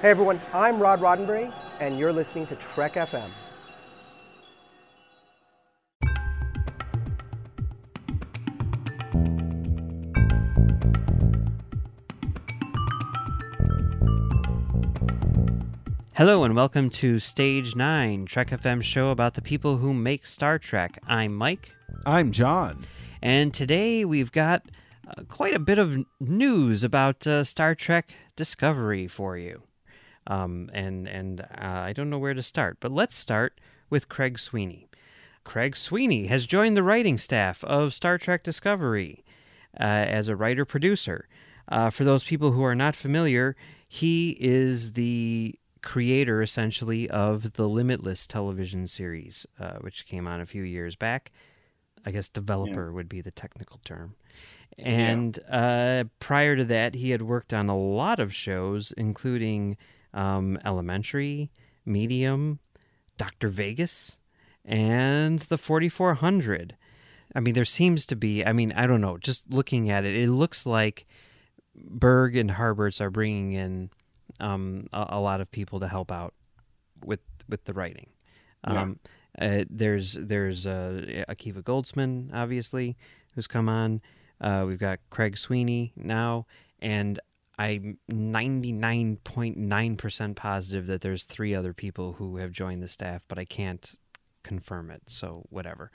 Hey everyone, I'm Rod Roddenberry, and you're listening to Trek FM. Hello and welcome to Stage 9, Trek FM show about the people who make Star Trek. I'm Mike. I'm John. And today we've got quite a bit of news about Star Trek Discovery for you. I don't know where to start, but let's start with Craig Sweeney. Craig Sweeney has joined the writing staff of Star Trek Discovery as a writer-producer. For those people who are not familiar, he is the creator, essentially, of the Limitless television series, which came on a few years back. I guess developer would be the technical term. And prior to that, he had worked on a lot of shows, including Elementary, Medium, Dr. Vegas, and the 4400. I mean, there seems to be, I don't know, just looking at it, it looks like Berg and Harberts are bringing in a lot of people to help out with the writing. There's Akiva Goldsman, obviously, who's come on. We've got Craig Sweeney now, and I'm 99.9% positive that there's 3 other people who have joined the staff, but I can't confirm it, so whatever.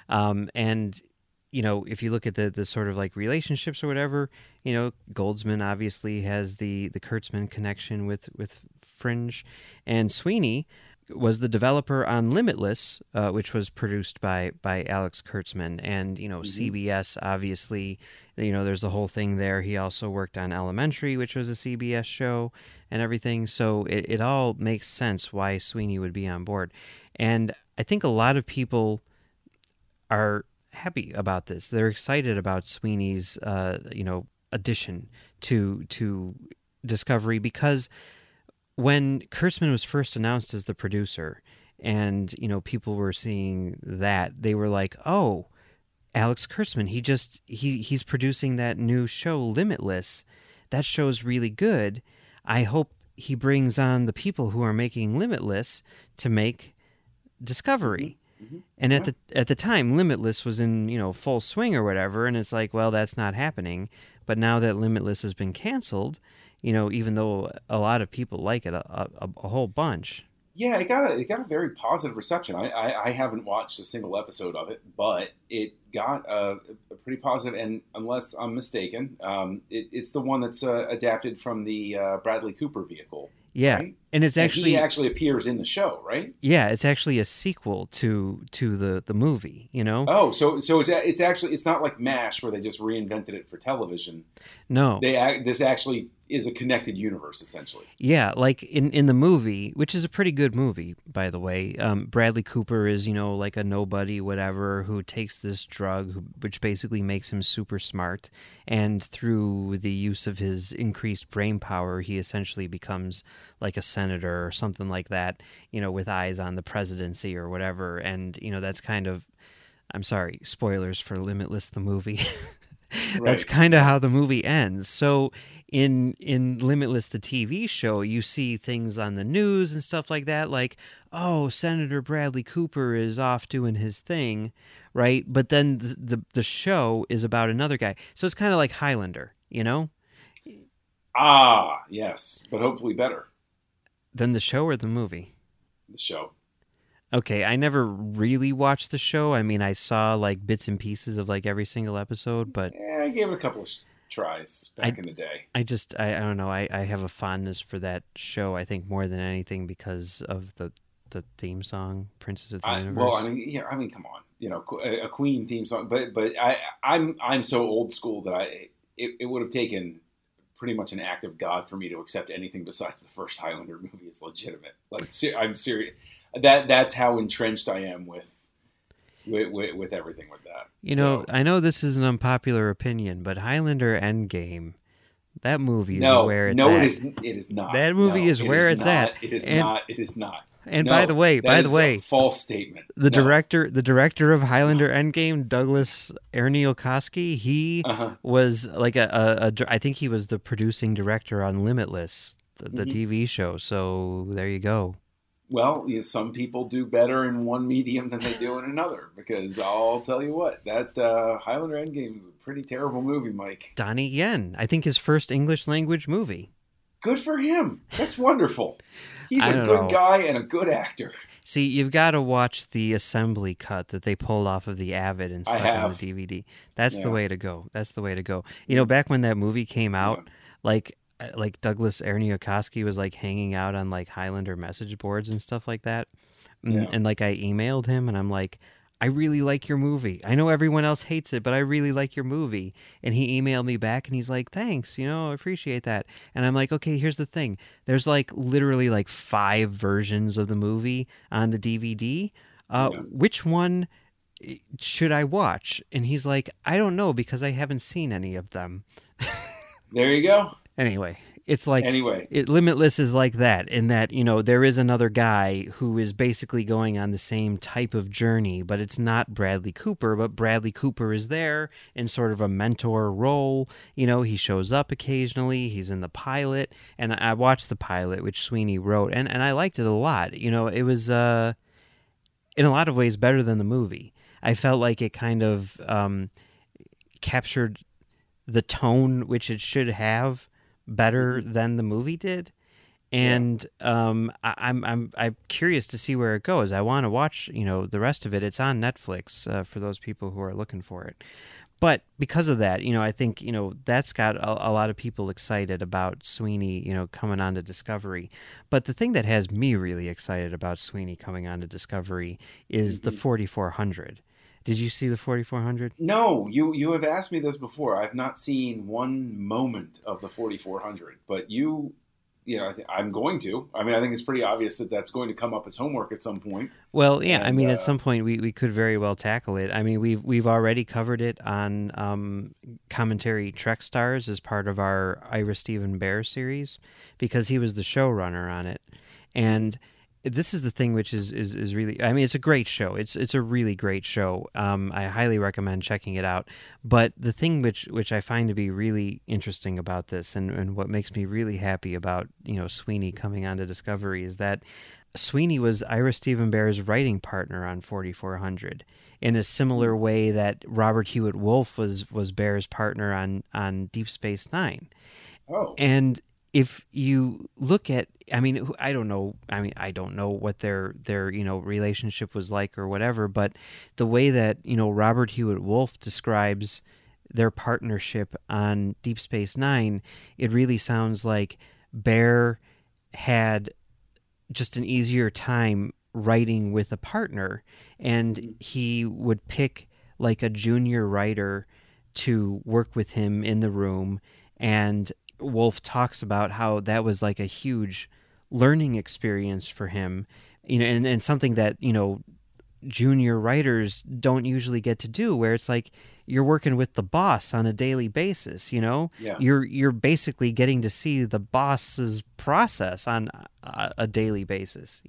And you know, if you look at the sort of like relationships or whatever, you know, Goldsman obviously has the Kurtzman connection with Fringe, and Sweeney was the developer on Limitless, which was produced by Alex Kurtzman, and you know, CBS obviously, you know, there's the whole thing there. He also worked on Elementary, which was a CBS show, and everything. So it all makes sense why Sweeney would be on board, and I think a lot of people are happy about this. They're excited about Sweeney's, addition to Discovery, because when Kurtzman was first announced as the producer, and you know, people were seeing that, they were like, "Oh, Alex Kurtzman, he's producing that new show Limitless. That show's really good. I hope he brings on the people who are making Limitless to make Discovery." And at the time, Limitless was in, you know, full swing or whatever, and it's like, well, that's not happening. But now that Limitless has been canceled, you know, even though a lot of people like it, a whole bunch. Yeah, it got a very positive reception. I haven't watched a single episode of it, but it got a pretty positive. And unless I'm mistaken, it's the one that's adapted from the Bradley Cooper vehicle. Yeah, right? And it's actually... And he actually appears in the show, right? Yeah, it's actually a sequel to the movie, you know? Oh, so it's not like MASH where they just reinvented it for television. No. This actually is a connected universe, essentially. Yeah, like in the movie, which is a pretty good movie, by the way, Bradley Cooper is, you know, like a nobody, whatever, who takes this drug, which basically makes him super smart, and through the use of his increased brain power, he essentially becomes like a senator or something like that, you know, with eyes on the presidency or whatever, and, you know, that's kind of, I'm sorry, spoilers for Limitless, the movie. Right. That's kind of how the movie ends. So in Limitless, the TV show, you see things on the news and stuff like that, like, oh, Senator Bradley Cooper is off doing his thing, right? But then the show is about another guy. So it's kind of like Highlander, you know? Ah, yes, but hopefully better. Than the show or the movie? The show. Okay, I never really watched the show. I mean, I saw like bits and pieces of like every single episode, but I gave it a couple of tries back in the day. I don't know. I have a fondness for that show, I think, more than anything because of the theme song, Princess of the Universe. Well, I mean, come on, you know, a Queen theme song, but I'm so old school that it would have taken pretty much an act of God for me to accept anything besides the first Highlander movie as legitimate. Like, I'm serious. That's how entrenched I am with everything with that. You know, I know this is an unpopular opinion, but Highlander Endgame, that movie is where it's at. No, it is not. That movie is where it's at. It is not. It is not. And by the way, a false statement. The director of Highlander Endgame, Douglas Ernie-Okoski, he was like I think he was the producing director on Limitless, the TV show. So there you go. Well, some people do better in one medium than they do in another, because I'll tell you what, that Highlander Endgame is a pretty terrible movie, Mike. Donnie Yen, I think his first English language movie. Good for him. That's wonderful. He's a good know. guy and a good actor. See, you've got to watch the assembly cut that they pulled off of the Avid and stuck on the DVD. That's the way to go. That's the way to go. You know, back when that movie came out, like Douglas Ernieokoski was like hanging out on like Highlander message boards and stuff like that. And like I emailed him and I'm like, I really like your movie. I know everyone else hates it, but I really like your movie. And he emailed me back and he's like, thanks, I appreciate that. And I'm like, okay, here's the thing. There's like literally like 5 versions of the movie on the DVD. Which one should I watch? And he's like, I don't know, because I haven't seen any of them. There you go. Anyway, it's like Limitless is like that, in that, there is another guy who is basically going on the same type of journey, but it's not Bradley Cooper, but Bradley Cooper is there in sort of a mentor role. He shows up occasionally, he's in the pilot, and I watched the pilot, which Sweeney wrote, and I liked it a lot. It was, in a lot of ways, better than the movie. I felt like it kind of captured the tone which it should have better than the movie did, and I'm curious to see where it goes. I want to watch the rest of it. It's on Netflix for those people who are looking for it. But because of that, I think that's got a lot of people excited about Sweeney coming on to Discovery. But the thing that has me really excited about Sweeney coming on to Discovery is the 4400. Did you see the 4400? No, you have asked me this before. I've not seen one moment of the 4400, but I'm going to. I mean, I think it's pretty obvious that that's going to come up as homework at some point. Well, yeah, and, at some point we could very well tackle it. I mean, we've already covered it on Commentary Trek Stars as part of our Ira Steven Behr series, because he was the showrunner on it, and this is the thing which is really, I mean, it's a great show. It's a really great show. I highly recommend checking it out. But the thing which I find to be really interesting about this, and what makes me really happy about Sweeney coming on to Discovery, is that Sweeney was Ira Steven Behr's writing partner on 4400, in a similar way that Robert Hewitt Wolf was Behr's partner on Deep Space Nine. Oh, and if you look at, I don't know what their relationship was like or whatever, but the way that Robert Hewitt Wolf describes their partnership on Deep Space Nine, it really sounds like Behr had just an easier time writing with a partner, and he would pick like a junior writer to work with him in the room. And Wolf talks about how that was like a huge learning experience for him, and something that junior writers don't usually get to do, where it's like you're working with the boss on a daily basis. You're basically getting to see the boss's process on a daily basis.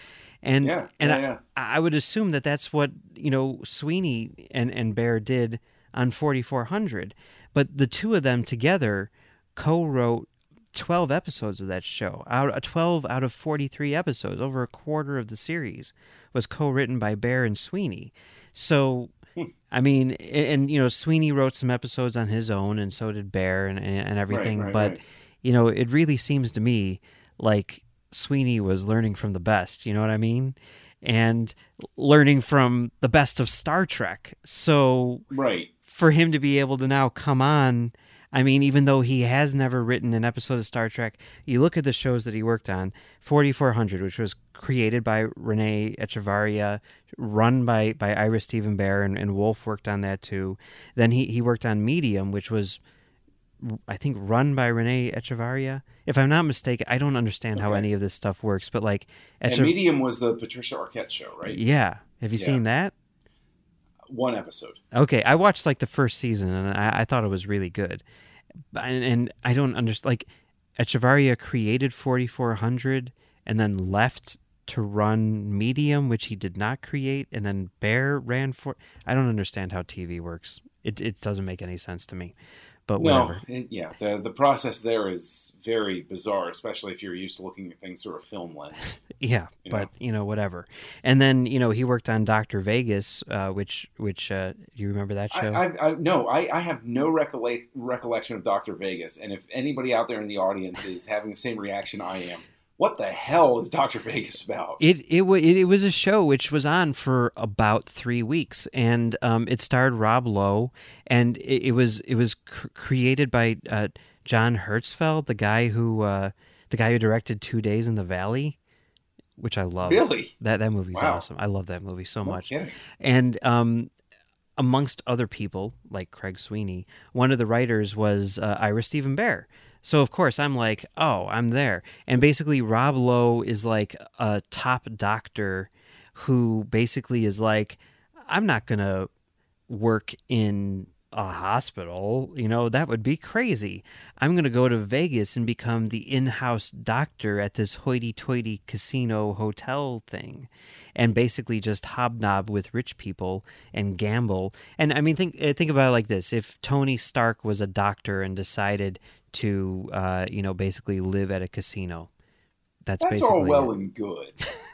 I would assume that that's what Sweeney and Behr did on 4400, but the two of them together co-wrote 12 episodes of that show. 12 out of 43 episodes, over a quarter of the series, was co-written by Behr and Sweeney. So, I mean, and Sweeney wrote some episodes on his own, and so did Behr and everything. Right. It really seems to me like Sweeney was learning from the best. You know what I mean? And learning from the best of Star Trek. So, for him to be able to now come on, I mean, even though he has never written an episode of Star Trek, you look at the shows that he worked on, 4400, which was created by Renee Echevarria, run by Ira Steven Behr, and Wolf worked on that too. Then he worked on Medium, which was, I think, run by Renee Echevarria. If I'm not mistaken, I don't understand how any of this stuff works, but like... And Medium was the Patricia Arquette show, right? Yeah. Have you seen that? One episode. Okay, I watched like the first season, and I thought it was really good. And I don't understand, like, Echevarria created 4400 and then left to run Medium, which he did not create, and then Behr ran for... I don't understand how TV works. It doesn't make any sense to me. but No, whatever. the process there is very bizarre, especially if you're used to looking at things through a film lens. Yeah, You but know? whatever. And then he worked on Doctor Vegas, which do you remember that show? I have no recollection of Doctor Vegas, and if anybody out there in the audience is having the same reaction I am, what the hell is Doctor Vegas about? It was a show which was on for about 3 weeks, and it starred Rob Lowe, and it was created by John Hertzfeld, the guy who directed 2 Days in the Valley, which I love. Really? That movie's Wow. awesome. I love that movie so No much. kidding. And amongst other people, like Craig Sweeney, one of the writers was Ira Stephen Bear. So, of course, I'm like, oh, I'm there. And basically, Rob Lowe is like a top doctor who basically is like, I'm not going to work in a hospital. That would be crazy. I'm going to go to Vegas and become the in-house doctor at this hoity-toity casino hotel thing, and basically just hobnob with rich people and gamble. And I mean, think about it like this: if Tony Stark was a doctor and decided to, basically live at a casino, that's basically all well it. and good.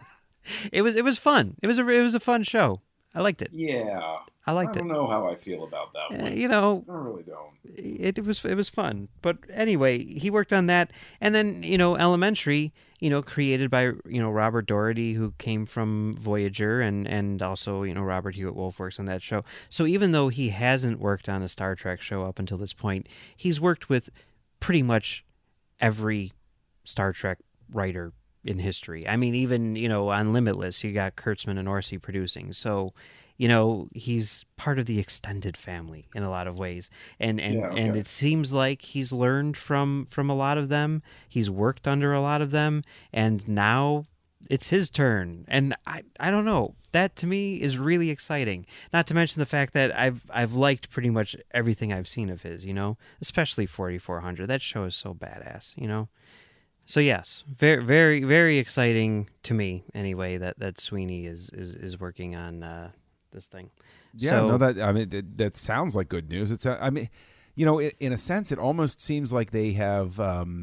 It was fun. It was a fun show. I liked it. Yeah. I liked I it. don't know how I feel about that one. I really don't. It was fun. But anyway, he worked on that, and then Elementary, created by Robert Doherty, who came from Voyager, and also Robert Hewitt Wolf works on that show. So even though he hasn't worked on a Star Trek show up until this point, he's worked with pretty much every Star Trek writer in history. I mean, even on Limitless, you got Kurtzman and Orci producing. So he's part of the extended family in a lot of ways, and it seems like he's learned from a lot of them. He's worked under a lot of them, and now it's his turn. And I don't know, that to me is really exciting. Not to mention the fact that I've liked pretty much everything I've seen of his, especially 4400. That show is so badass, So yes, very, very, very exciting to me anyway that Sweeney is working on this thing. Yeah, so, no, that sounds like good news. It's I mean, in a sense, it almost seems like they have,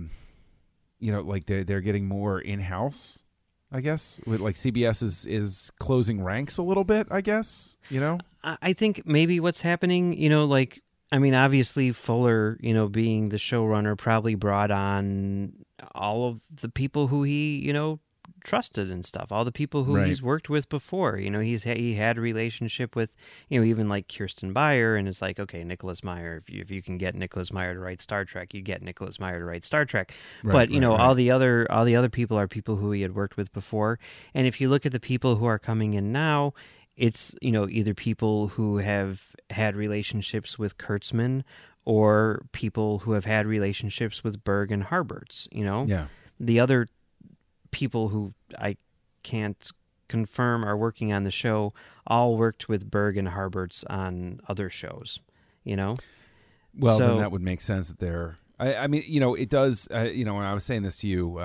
like they're getting more in house. I guess with like CBS is closing ranks a little bit. I guess I think maybe what's happening, obviously Fuller, being the showrunner, probably brought on all of the people who he, trusted and stuff, all the people who he's worked with before. He had a relationship with, even like Kirsten Beyer, and it's like, okay, Nicholas Meyer, if you can get Nicholas Meyer to write Star Trek, you get Nicholas Meyer to write Star Trek. All the other people are people who he had worked with before. And if you look at the people who are coming in now, it's either people who have had relationships with Kurtzman or people who have had relationships with Berg and Harberts. The other people who I can't confirm are working on the show all worked with Berg and Harberts on other shows. Well, then that would make sense that they're. I mean, it does. When I was saying this to you,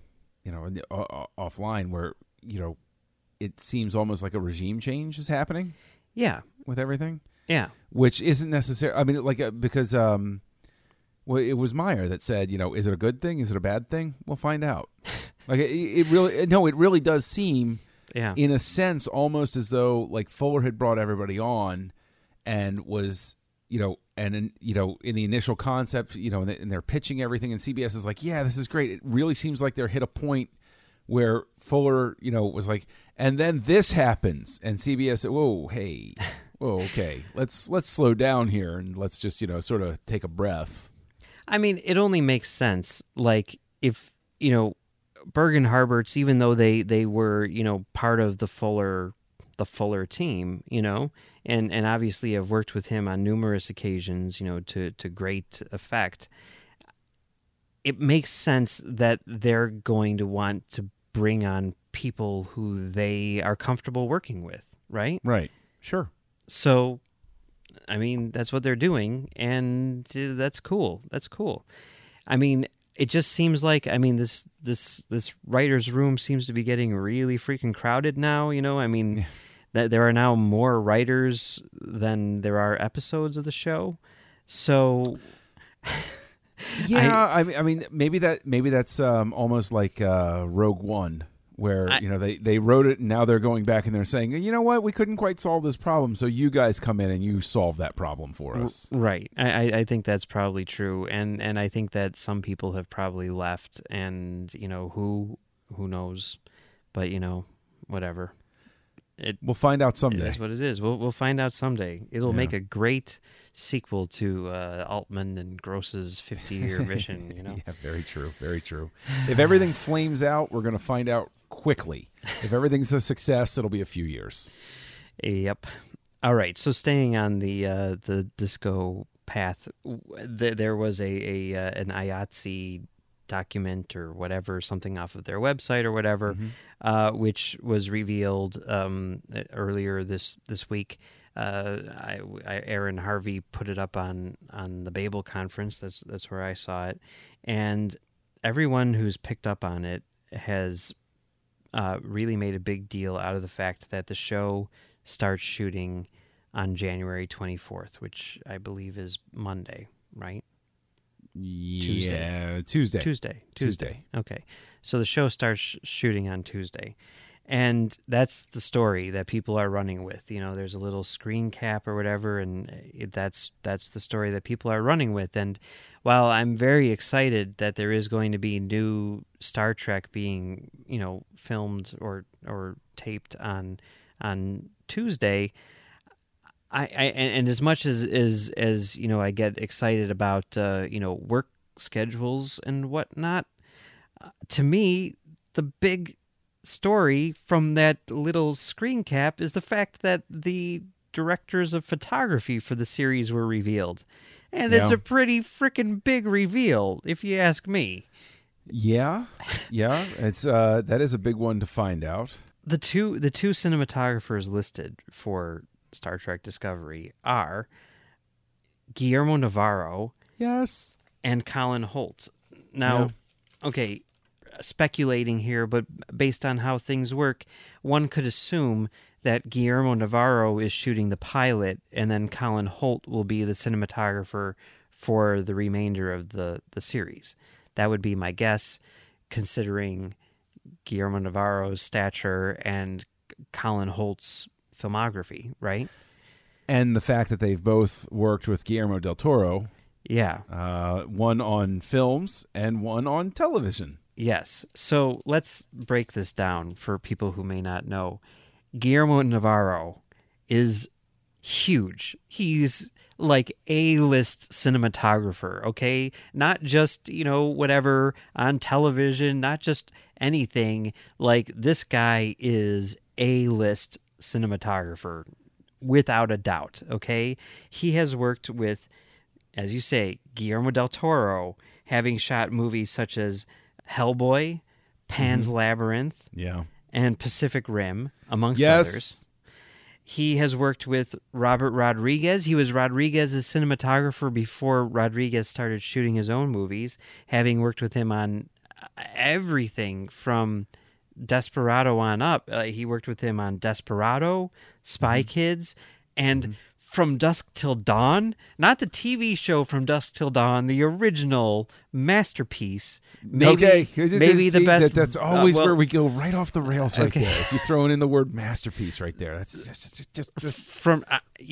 offline, where it seems almost like a regime change is happening. Yeah, with everything. Yeah, which isn't necessary. I mean, because well, it was Meyer that said, is it a good thing? Is it a bad thing? We'll find out. Like it really does seem, in a sense, almost as though like Fuller had brought everybody on, and was, in the initial concept, and they're pitching everything, and CBS is like, yeah, this is great. It really seems like they're hit a point where Fuller, was like, and then this happens, and CBS said, whoa, hey, whoa, okay, let's slow down here, and let's just, sort of take a breath. I mean, it only makes sense. Like if, Berg and Harberts, even though they were, part of the Fuller team, and obviously have worked with him on numerous occasions, to great effect, it makes sense that they're going to want to bring on people who they are comfortable working with, right? Right. Sure. So, I mean, that's what they're doing, and that's cool. That's cool. I mean, it just seems like, this writer's room seems to be getting really freaking crowded now, I mean, that there are now more writers than there are episodes of the show. So, Yeah, I mean, maybe that's almost like Rogue One, where they wrote it and now they're going back and they're saying, you know what, we couldn't quite solve this problem, so you guys come in and you solve that problem for us. Right. I think that's probably true, and I think that some people have probably left, and who knows, but whatever. We'll find out someday. That's what it is. We'll find out someday. It'll make a great sequel to Altman and Gross's 50-year mission. Yeah, very true. Very true. If everything flames out, we're going to find out quickly. If everything's a success, it'll be a few years. Yep. All right. So staying on the disco path, there was an IATSE document or whatever, something off of their website or whatever, which was revealed earlier this week. Aaron Harvey put it up on the Babel conference. That's where I saw it, and everyone who's picked up on it has really made a big deal out of the fact that the show starts shooting on January 24th, which I believe is Monday, right? Yeah, Tuesday. Okay. So the show starts shooting on Tuesday. And that's the story that people are running with. There's a little screen cap or whatever, and that's the story that people are running with. And while I'm very excited that there is going to be new Star Trek being, filmed or taped on Tuesday, and as much as I get excited about work schedules and whatnot, to me the big story from that little screen cap is the fact that the directors of photography for the series were revealed, and it's a pretty freaking big reveal, if you ask me. Yeah, it's that is a big one to find out. The two cinematographers listed for Star Trek Discovery are Guillermo Navarro, yes, and Colin Holt. Now, okay, speculating here, but based on how things work, one could assume that Guillermo Navarro is shooting the pilot, and then Colin Holt will be the cinematographer for the remainder of the series. That would be my guess, considering Guillermo Navarro's stature and Colin Holt's filmography, right? And the fact that they've both worked with Guillermo del Toro. Yeah. One on films and one on television. Yes. So let's break this down for people who may not know. Guillermo Navarro is huge. He's like A-list cinematographer, okay? Not just, whatever on television, not just anything. Like, this guy is A-list cinematographer without a doubt, okay? He has worked with, as you say, Guillermo del Toro, having shot movies such as Hellboy, Pan's Labyrinth, and Pacific Rim, amongst others. He has worked with Robert Rodriguez. He was Rodriguez's cinematographer before Rodriguez started shooting his own movies, having worked with him on everything from Desperado on up. He worked with him on Desperado, Spy Kids, and From Dusk Till Dawn. Not the TV show From Dusk Till Dawn, the original masterpiece. Maybe the best. That's always where we go right off the rails right there. So you throwing in the word masterpiece right there. That's just from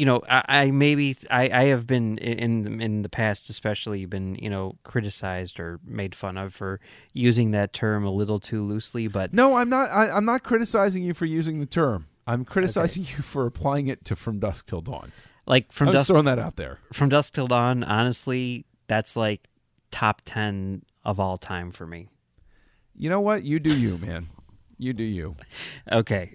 I have been in the past, especially been criticized or made fun of for using that term a little too loosely. But no, I'm not. I'm not criticizing you for using the term. I'm criticizing you for applying it to From Dusk Till Dawn. Like I'm just throwing that out there. From Dusk Till Dawn, honestly, that's like top 10 of all time for me. You know what? You do you, man. You do you. Okay.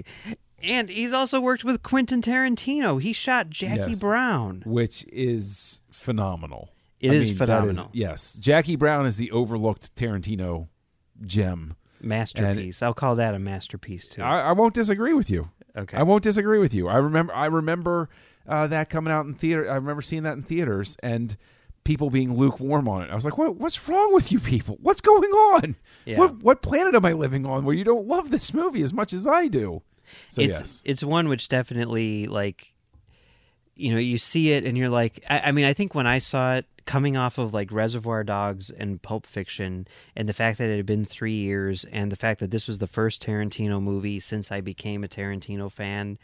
And he's also worked with Quentin Tarantino. He shot Jackie Brown, which is phenomenal. It is phenomenal. Yes. Jackie Brown is the overlooked Tarantino gem. Masterpiece. And I'll call that a masterpiece too. I won't disagree with you. Okay. I won't disagree with you. I remember that coming out in theater. I remember seeing that in theaters and people being lukewarm on it. I was like, what's wrong with you people? What's going on? Yeah. What planet am I living on where you don't love this movie as much as I do? So it's one which definitely, like, you see it and you're like, I mean, I think when I saw it, coming off of like Reservoir Dogs and Pulp Fiction, and the fact that it had been 3 years, and the fact that this was the first Tarantino movie since I became a Tarantino fan,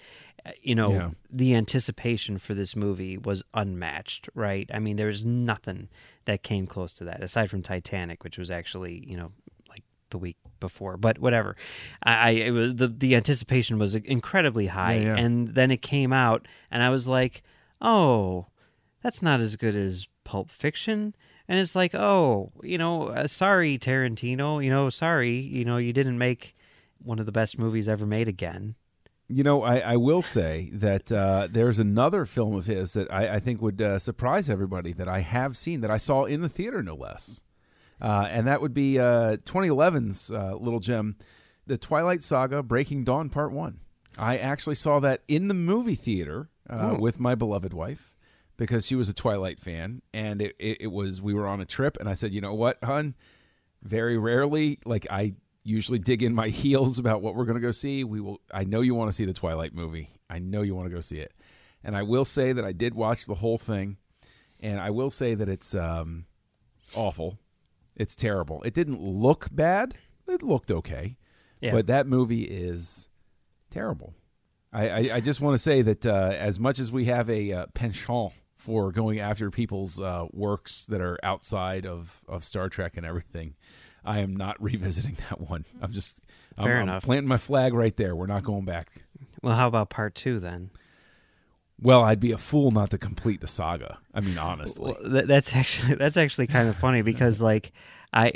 the anticipation for this movie was unmatched, right? I mean, there's nothing that came close to that, aside from Titanic, which was actually, like the week before, but whatever. It was the anticipation was incredibly high, and then it came out, and I was like, oh, that's not as good as Pulp Fiction. And it's like, oh, sorry, Tarantino, sorry, you didn't make one of the best movies ever made again. I will say that there's another film of his that I think would surprise everybody that I have seen, that I saw in the theater, no less. And that would be 2011's little gem, The Twilight Saga: Breaking Dawn Part 1. I actually saw that in the movie theater with my beloved wife, because she was a Twilight fan, and it was, we were on a trip, and I said, you know what, hon, very rarely, like, I usually dig in my heels about what we're going to go see. I know you want to see the Twilight movie. I know you want to go see it. And I will say that I did watch the whole thing, and I will say that it's awful. It's terrible. It didn't look bad. It looked okay. Yeah. But that movie is terrible. I just want to say that as much as we have a penchant for going after people's works that are outside of Star Trek and everything, I am not revisiting that one. I'm planting my flag right there. We're not going back. Well, how about Part 2 then? Well, I'd be a fool not to complete the saga. I mean, honestly, well, that's actually kind of funny because, like, as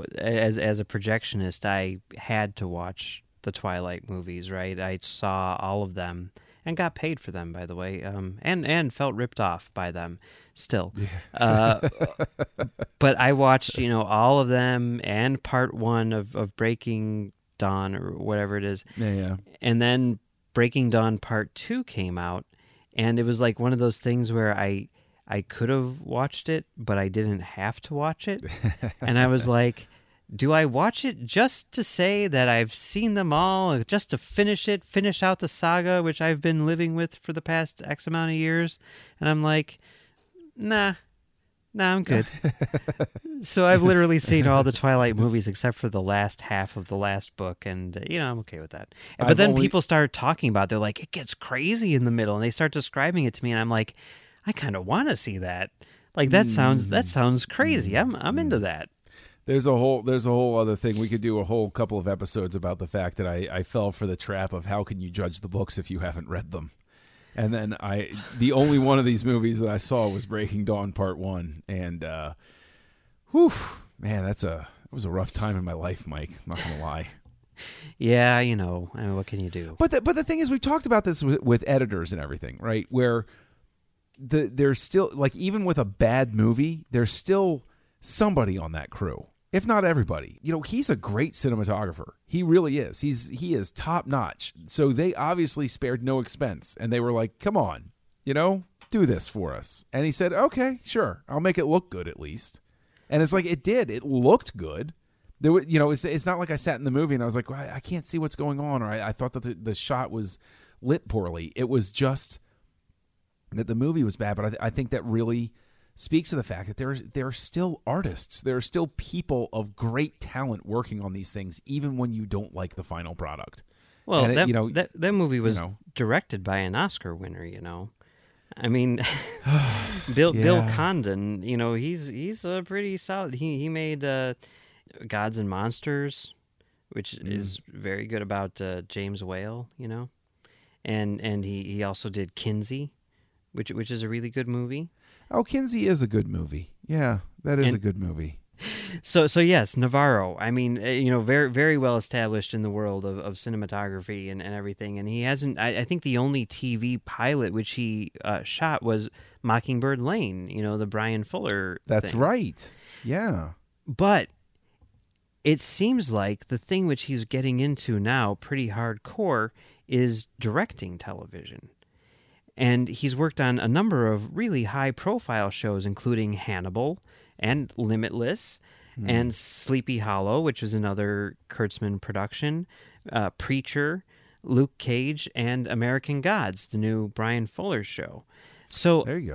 a projectionist, I had to watch the Twilight movies, right? I saw all of them and got paid for them, by the way, and felt ripped off by them still. Yeah. But I watched, all of them and Part 1 of Breaking Dawn or whatever it is. Yeah. And then Breaking Dawn Part 2 came out, and it was like one of those things where I could have watched it, but I didn't have to watch it. And I was like, do I watch it just to say that I've seen them all, just to finish out the saga, which I've been living with for the past X amount of years? And I'm like, nah, I'm good. So I've literally seen all the Twilight movies except for the last half of the last book, and I'm okay with that. But then people start talking about it. They're like, it gets crazy in the middle, and they start describing it to me, and I'm like, I kind of want to see that. Like, that sounds crazy. I'm into that. There's a whole other thing. We could do a whole couple of episodes about the fact that I fell for the trap of how can you judge the books if you haven't read them. And then the only one of these movies that I saw was Breaking Dawn Part 1. And, man, that was a rough time in my life, Mike. I'm not going to lie. Yeah, I mean, what can you do? But the thing is, we've talked about this with editors and everything, right? Where there's still, like, even with a bad movie, there's still somebody on that crew. If not everybody. He's a great cinematographer. He really is. He is top notch. So they obviously spared no expense, and they were like, come on, do this for us. And he said, okay, sure. I'll make it look good at least. And it's like, it did. It looked good. There was, it's not like I sat in the movie and I was like, well, I can't see what's going on, or I thought that the shot was lit poorly. It was just that the movie was bad, but I think that really speaks to the fact that there are still artists. There are still people of great talent working on these things, even when you don't like the final product. Well, that movie was directed by an Oscar winner, I mean, Bill Condon, he's a pretty solid. He made Gods and Monsters, which is very good, about James Whale, and he also did Kinsey, which is a really good movie. Oh, Kinsey is a good movie. Yeah, that is a good movie. So yes, Navarro. I mean, very, very well established in the world of cinematography and everything. And he hasn't. I think the only TV pilot which he shot was Mockingbird Lane. The Brian Fuller. That's thing. Right. Yeah. But it seems like the thing which he's getting into now, pretty hardcore, is directing television. And he's worked on a number of really high-profile shows, including Hannibal and Limitless and Sleepy Hollow, which is another Kurtzman production, Preacher, Luke Cage, and American Gods, the new Brian Fuller show. So there you go.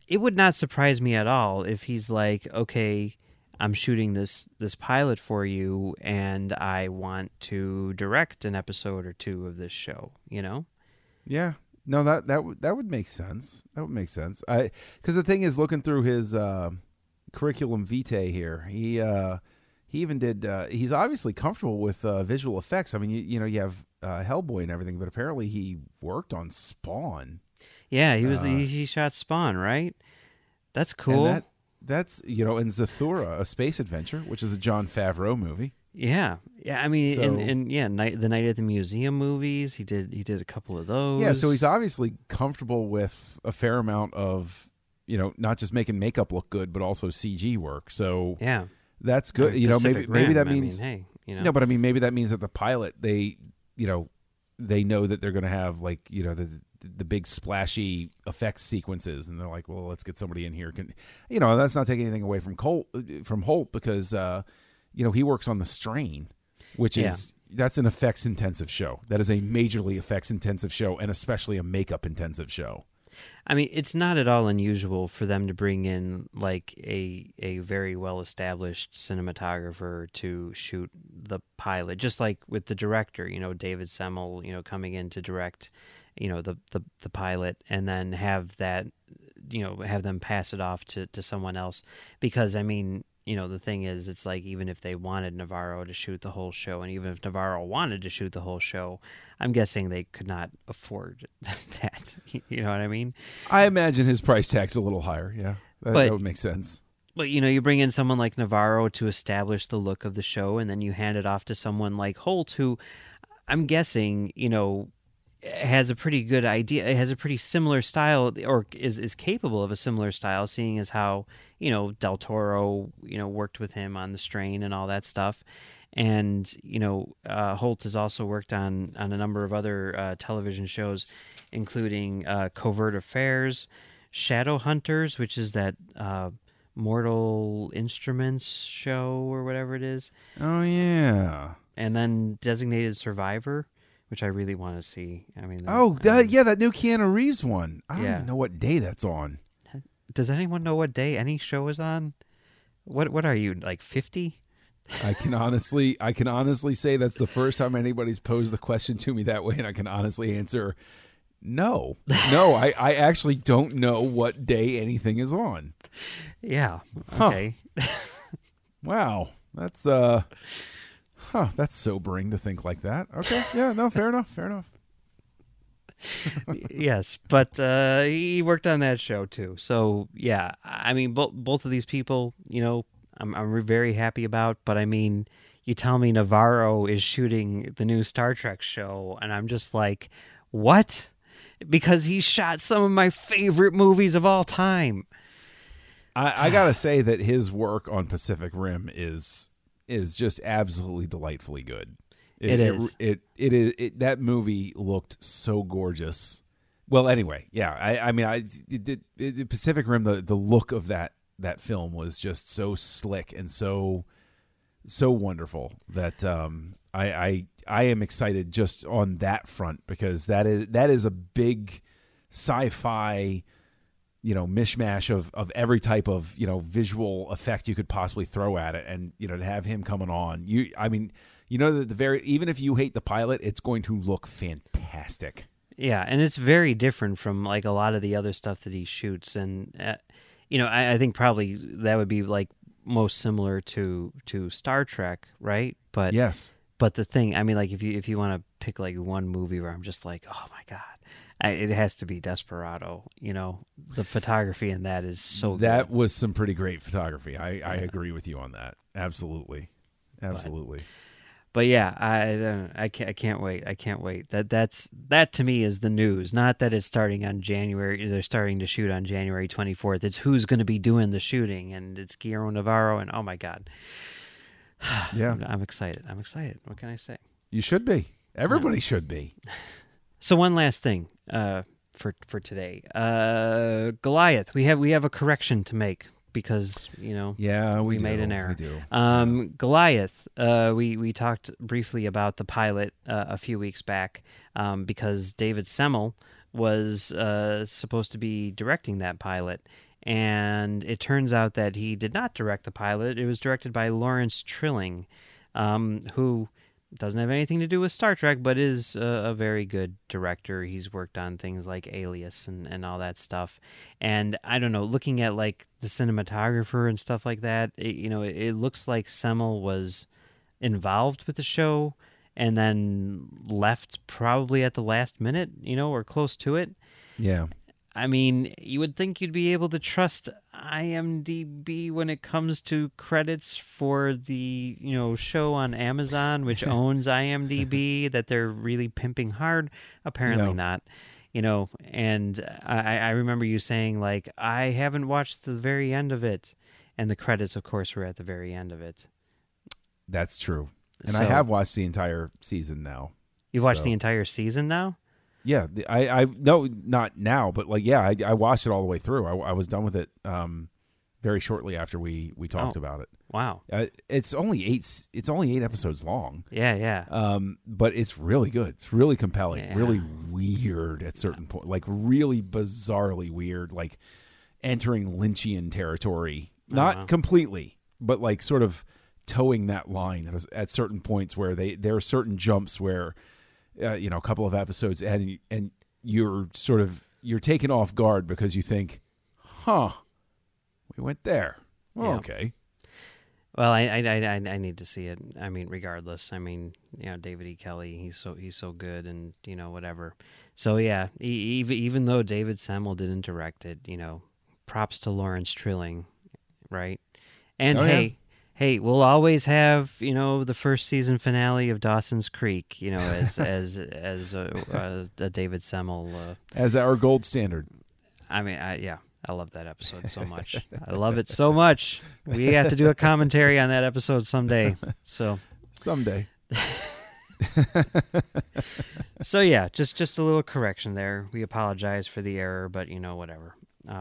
it would not surprise me at all if he's like, okay, I'm shooting this pilot for you, and I want to direct an episode or two of this show. You know? Yeah. No, that would make sense. That would make sense. Because the thing is, looking through his curriculum vitae here, he even did. He's obviously comfortable with visual effects. I mean, you have Hellboy and everything, but apparently he worked on Spawn. Yeah, he shot Spawn, right? That's cool. And that's and Zathura, a space adventure, which is a Jon Favreau movie. Yeah. I mean, the Night at the Museum movies. He did a couple of those. Yeah, so he's obviously comfortable with a fair amount of not just making makeup look good, but also CG work. So yeah, that's good. Maybe that means no, but I mean maybe that means that the pilot they know that they're going to have like the big splashy effects sequences, and they're like, well, let's get somebody in here. That's not taking anything away from Holt because he works on The Strain, which is that's an effects intensive show. That is a majorly effects intensive show, and especially a makeup intensive show. I mean, it's not at all unusual for them to bring in like a very well established cinematographer to shoot the pilot, just like with the director, David Semmel, coming in to direct, the pilot, and then have that, have them pass it off to someone else. Because I mean, the thing is, it's like even if they wanted Navarro to shoot the whole show, and even if Navarro wanted to shoot the whole show, I'm guessing they could not afford that. You know what I mean? I imagine his price tag's a little higher. Yeah, that would make sense. But, you bring in someone like Navarro to establish the look of the show, and then you hand it off to someone like Holt, who I'm guessing, has a pretty good idea. It has a pretty similar style, or is capable of a similar style, seeing as how Del Toro worked with him on The Strain and all that stuff. And Holt has also worked on a number of other television shows, including Covert Affairs, Shadowhunters, which is that Mortal Instruments show or whatever it is. Oh yeah. And then Designated Survivor, which I really want to see. I mean, that new Keanu Reeves one. I don't even know what day that's on. Does anyone know what day any show is on? What are you, like 50? I can honestly say that's the first time anybody's posed the question to me that way, and I can honestly answer no. I actually don't know what day anything is on. Yeah. Okay. Huh. Wow. That's that's sobering to think like that. Okay. Yeah, no, fair enough. Yes, but he worked on that show too. So yeah, I mean, both of these people, I'm very happy about. But I mean, you tell me Navarro is shooting the new Star Trek show, and I'm just like, what? Because he shot some of my favorite movies of all time. I gotta say that his work on Pacific Rim is just absolutely delightfully good. It is. That movie looked so gorgeous. Well, anyway, yeah. I mean, the Pacific Rim, the look of that film was just so slick and so wonderful that I am excited just on that front, because that is a big sci-fi mishmash of every type of visual effect you could possibly throw at it, and to have him coming on, that even if you hate the pilot, it's going to look fantastic. Yeah, and it's very different from like a lot of the other stuff that he shoots, and I think probably that would be like most similar to Star Trek, right? But yes. But the thing, I mean, like if you want to pick like one movie where I'm just like, oh my god, it has to be Desperado. The photography in that is so good. That was some pretty great photography. I agree with you on that. Absolutely. But yeah, I can't wait. I can't wait. That to me is the news. Not that it's starting on January. They're starting to shoot on January 24th. It's who's going to be doing the shooting, and it's Guillermo Navarro. And oh my god, yeah, I'm excited. What can I say? You should be. Everybody should be. So one last thing for today, Goliath. We have a correction to make. Because we made an error. We do. Goliath. We talked briefly about the pilot a few weeks back because David Semmel was supposed to be directing that pilot, And it turns out that he did not direct the pilot. It was directed by Lawrence Trilling, who doesn't have anything to do with Star Trek, but is a very good director. He's worked on things like Alias and all that stuff. And I don't know, looking at like the cinematographer and stuff like that, it looks like Semmel was involved with the show and then left probably at the last minute, or close to it. Yeah. I mean, you would think you'd be able to trust IMDb when it comes to credits for the, show on Amazon, which owns IMDb, that they're really pimping hard. Apparently not, and I remember you saying, like, I haven't watched the very end of it. And the credits, of course, were at the very end of it. That's true. And I have watched the entire season now. You've watched the entire season now? Yeah, I no, not now, but I watched it all the way through. I was done with it very shortly after we talked about it. Wow, it's only 8 episodes long. Yeah. But it's really good. It's really compelling. Yeah. Really weird at certain point, like really bizarrely weird, like entering Lynchian territory. Not completely, but like sort of towing that line at certain points where there are certain jumps where. A couple of episodes and you're taken off guard because you think, we went there. Well, yeah. Okay. Well, I need to see it. I mean, regardless. I mean, David E. Kelley, he's so good, and whatever. So yeah, even though David Semmel didn't direct it, props to Lawrence Trilling, right? And Hey, we'll always have, the first season finale of Dawson's Creek, as a David Semmel. As our gold standard. I mean, I love that episode so much. I love it so much. We have to do a commentary on that episode someday. So someday. So yeah, just a little correction there. We apologize for the error, but whatever.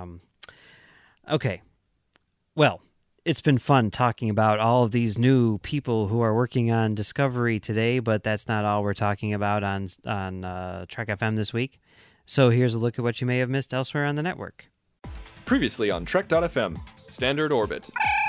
Okay. Well, it's been fun talking about all of these new people who are working on Discovery today, but that's not all we're talking about on Trek FM this week. So here's a look at what you may have missed elsewhere on the network. Previously on Trek.fm, Standard Orbit.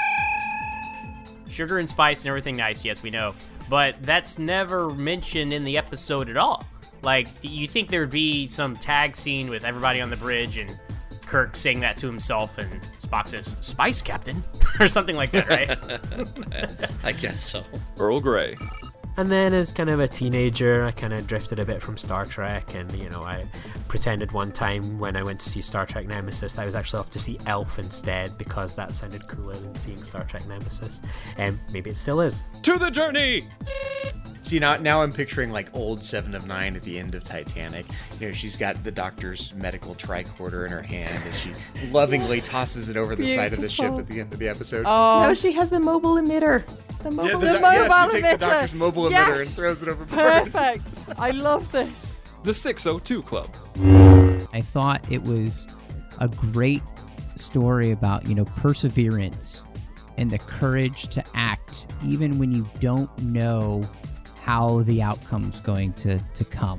Sugar and spice and everything nice, yes, we know. But that's never mentioned in the episode at all. Like, you think there'd be some tag scene with everybody on the bridge and Kirk saying that to himself, and Spock says, "Spice, Captain," or something like that, right? I guess so. Earl Grey. And then as kind of a teenager, I kind of drifted a bit from Star Trek, and, I pretended one time when I went to see Star Trek Nemesis that I was actually off to see Elf instead, because that sounded cooler than seeing Star Trek Nemesis. And maybe it still is. To the journey! See, now I'm picturing like old 7 of 9 at the end of Titanic. She's got the doctor's medical tricorder in her hand, and she lovingly tosses it over the side of the ship at the end of the episode. Oh, no, she has the mobile emitter. The mobile emitter. She takes the doctor's mobile emitter and throws it overboard. Perfect. I love this. The 602 Club. I thought it was a great story about, perseverance and the courage to act even when you don't know how the outcome's going to come.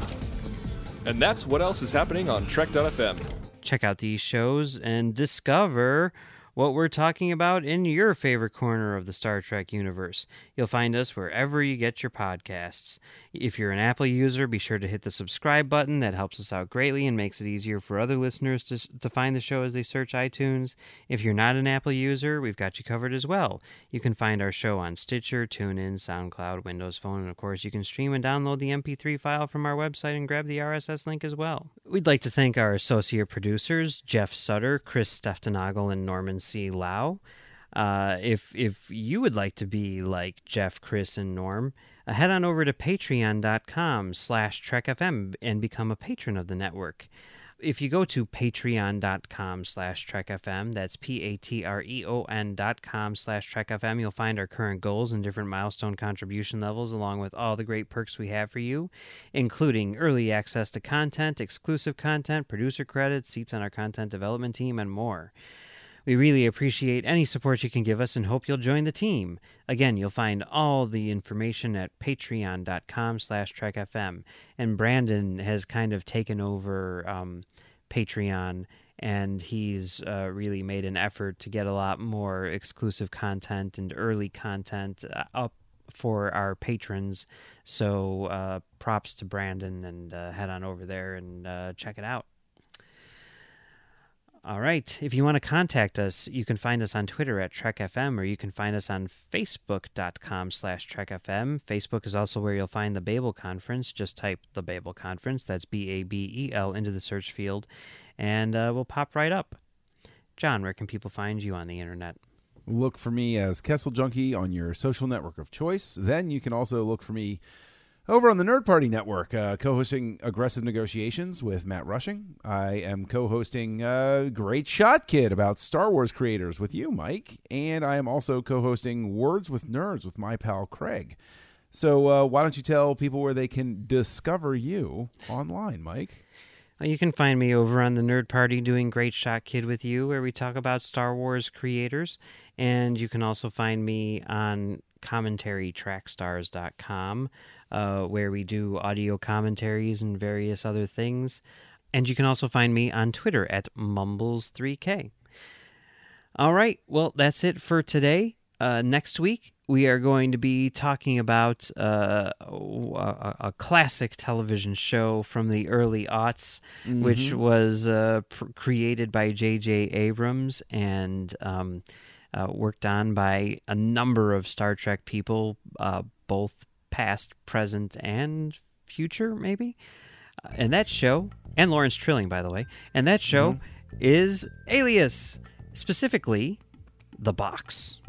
And that's what else is happening on Trek.fm. Check out these shows and discover what we're talking about in your favorite corner of the Star Trek universe. You'll find us wherever you get your podcasts. If you're an Apple user, be sure to hit the subscribe button. That helps us out greatly and makes it easier for other listeners to find the show as they search iTunes. If you're not an Apple user, we've got you covered as well. You can find our show on Stitcher, TuneIn, SoundCloud, Windows Phone, and of course you can stream and download the MP3 file from our website and grab the RSS link as well. We'd like to thank our associate producers, Jeff Sutter, Chris Steftenagel, and Norman C. Lau. If you would like to be like Jeff, Chris, and Norm, head on over to patreon.com/TrekFM and become a patron of the network. If you go to patreon.com/TrekFM, that's patreon.com/TrekFM, you'll find our current goals and different milestone contribution levels, along with all the great perks we have for you, including early access to content, exclusive content, producer credits, seats on our content development team, and more. We really appreciate any support you can give us and hope you'll join the team. Again, you'll find all the information at patreon.com/TrekFM. And Brandon has kind of taken over Patreon and he's really made an effort to get a lot more exclusive content and early content up for our patrons. So props to Brandon, and head on over there and check it out. All right. If you want to contact us, you can find us on Twitter at TrekFM, or you can find us on Facebook.com/TrekFM. Facebook is also where you'll find the Babel Conference. Just type the Babel Conference, that's BABEL, into the search field, and we'll pop right up. John, where can people find you on the internet? Look for me as Kessel Junkie on your social network of choice. Then you can also look for me over on the Nerd Party Network, co-hosting Aggressive Negotiations with Matt Rushing. I am co-hosting Great Shot Kid about Star Wars creators with you, Mike. And I am also co-hosting Words with Nerds with my pal Craig. So why don't you tell people where they can discover you online, Mike? You can find me over on the Nerd Party doing Great Shot Kid with you, where we talk about Star Wars creators. And you can also find me on commentarytrackstars.com, where we do audio commentaries and various other things. And you can also find me on Twitter at Mumbles3K. All right, well, that's it for today. Next week, we are going to be talking about a classic television show from the early aughts, which was created by J.J. Abrams and worked on by a number of Star Trek people, both past, present, and future, maybe. And that show, and Lawrence Trilling, by the way, and that show is Alias, specifically The Box.